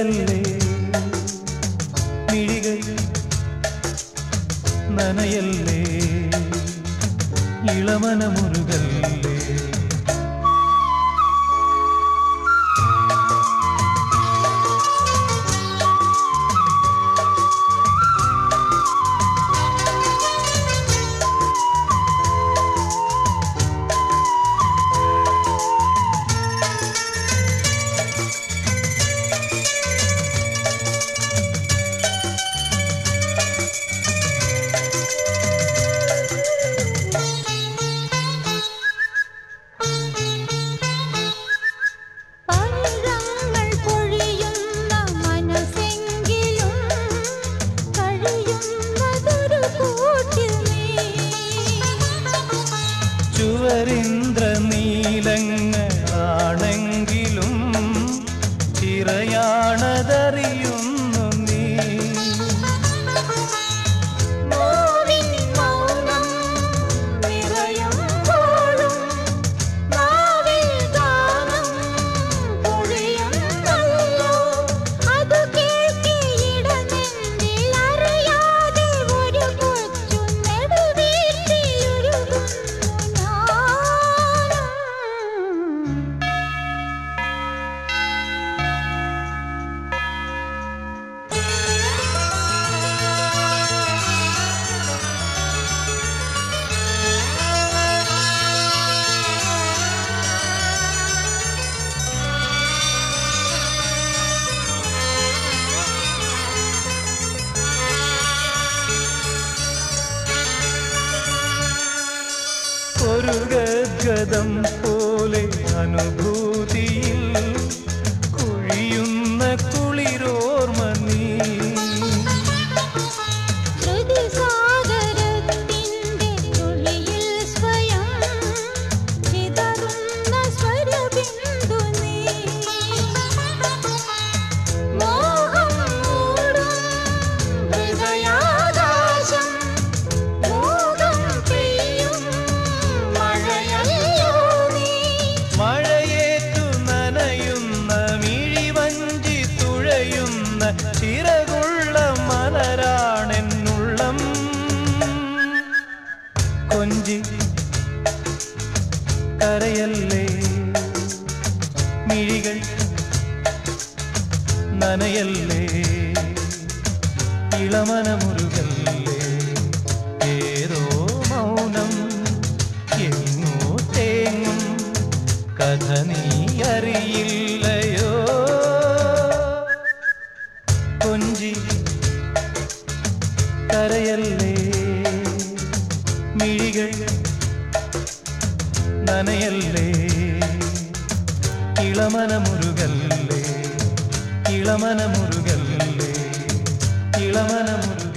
കരയല്ലേ മിഴികൾ നനയല്ലേ ഇളമനമുരുകല്ലേ ചുവരിന്ദ്രനീലങ്ങളാണെങ്കിലും ചിറയാണതറിയുന്നു നീ മൗനം നിറയുമ്പോഴും നാവിൽ ഗാനം പൊഴിയുന്നല്ലോ അത് കേൾക്കിയിടനെഞ്ചിൽ അറിയാതെ ഒരു കൊച്ചു നെടുവീർപ്പിലുരുകുന്നു ഒരു ഗദ്ഗതം പോലെ അനുഭൂതിയിൽ കുഴിയുന്ന കുളിരോർമ്മ നീ ശ്രുതിസാഗരത്തിൻ്റെ തുള്ളിയിൽ സ്വയം ചിതറുന്ന സ്വരബിന്ദു നീ മോഹം മൂടും ഹൃദയാകാശം മോഹം പെയ്യും മഴയല്ലോ നീ മഴയേറ്റു നനയുന്ന മിഴിവഞ്ചി തുഴയുന്ന ചിറകുള്ള മലരാണെന്നുള്ളം കൊഞ്ചി കരയല്ലേ മിഴികൾ നനയല്ലേ ഇളമനമുരുകല്ലേ ഏതോ മൗനം എങ്ങോ തേങ്ങും കഥ നീ അറിയില്ലയോ കൊഞ്ചി കരയല്ലേ മിഴികൾ നനയല്ലേ ഇളമനമുരുകല്ലേ ഇളമനമുരുകല്ലേ ഇളമനമുരുകല്ലേ